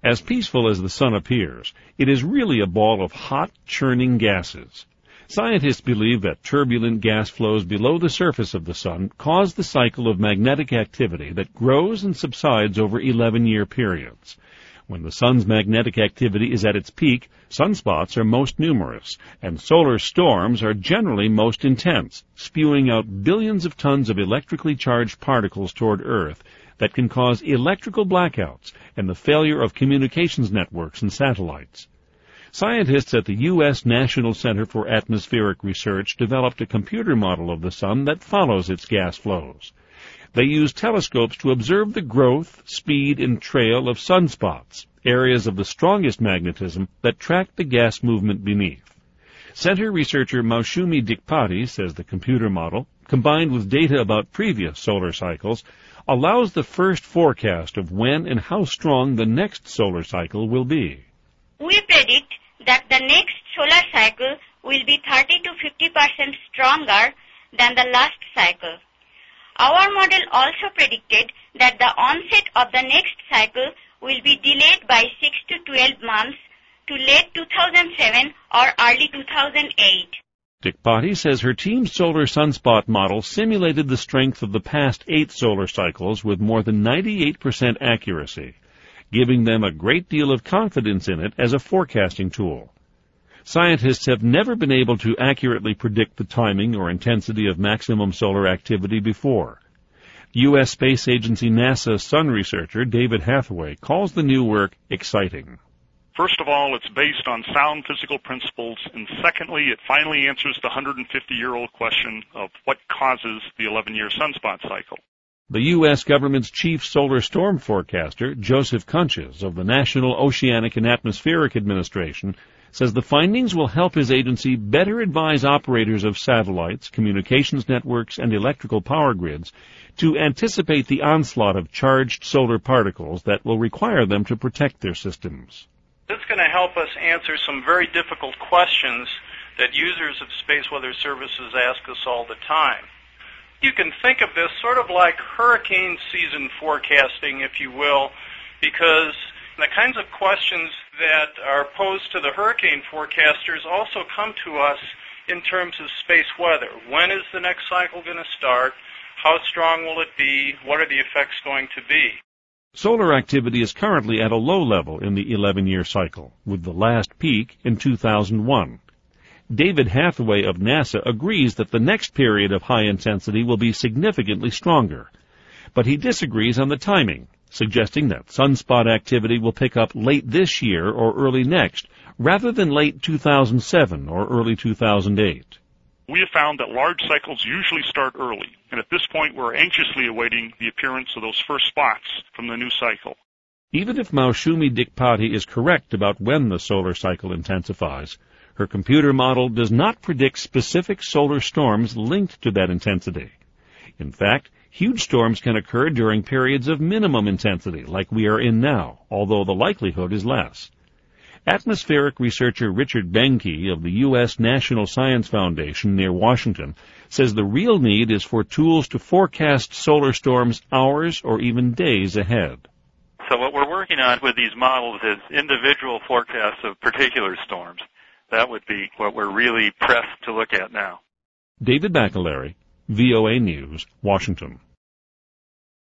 As peaceful as the sun appears, it is really a ball of hot, churning gases. Scientists believe that turbulent gas flows below the surface of the sun cause the cycle of magnetic activity that grows and subsides over 11-year periods. When the sun's magnetic activity is at its peak, sunspots are most numerous, and solar storms are generally most intense, spewing out billions of tons of electrically charged particles toward Earth that can cause electrical blackouts and the failure of communications networks and satellites. Scientists at the U.S. National Center for Atmospheric Research developed a computer model of the sun that follows its gas flows. They use telescopes to observe the growth, speed, and trail of sunspots, areas of the strongest magnetism that track the gas movement beneath. Center researcher Moushumi Dikpati says the computer model, combined with data about previous solar cycles, allows the first forecast of when and how strong the next solar cycle will be. We predict that the next solar cycle will be 30 to 50% stronger than the last cycle. Our model also predicted that the onset of the next cycle will be delayed by 6 to 12 months to late 2007 or early 2008. Dikpati says her team's solar sunspot model simulated the strength of the past 8 solar cycles with more than 98% accuracy, giving them a great deal of confidence in it as a forecasting tool. Scientists have never been able to accurately predict the timing or intensity of maximum solar activity before. U.S. Space Agency NASA sun researcher David Hathaway calls the new work exciting. First of all, it's based on sound physical principles, and secondly, it finally answers the 150-year-old question of what causes the 11-year sunspot cycle. The U.S. government's chief solar storm forecaster, Joseph Conches of the National Oceanic and Atmospheric Administration, says the findings will help his agency better advise operators of satellites, communications networks, and electrical power grids to anticipate the onslaught of charged solar particles that will require them to protect their systems. It's going to help us answer some very difficult questions that users of space weather services ask us all the time. You can think of this sort of like hurricane season forecasting, if you will, because the kinds of questions that are posed to the hurricane forecasters also come to us in terms of space weather. When is the next cycle going to start? How strong will it be? What are the effects going to be? Solar activity is currently at a low level in the 11-year cycle, with the last peak in 2001. David Hathaway of NASA agrees that the next period of high intensity will be significantly stronger, but he disagrees on the timing, suggesting that sunspot activity will pick up late this year or early next, rather than late 2007 or early 2008. We have found that large cycles usually start early, and at this point we're anxiously awaiting the appearance of those first spots from the new cycle. Even if Moushumi Dikpati is correct about when the solar cycle intensifies, her computer model does not predict specific solar storms linked to that intensity. In fact, huge storms can occur during periods of minimum intensity, like we are in now, although the likelihood is less. Atmospheric researcher Richard Benke of the U.S. National Science Foundation near Washington says the real need is for tools to forecast solar storms hours or even days ahead. So what we're working on with these models is individual forecasts of particular storms. That would be what we're really pressed to look at now. David Bacalari, VOA News, Washington.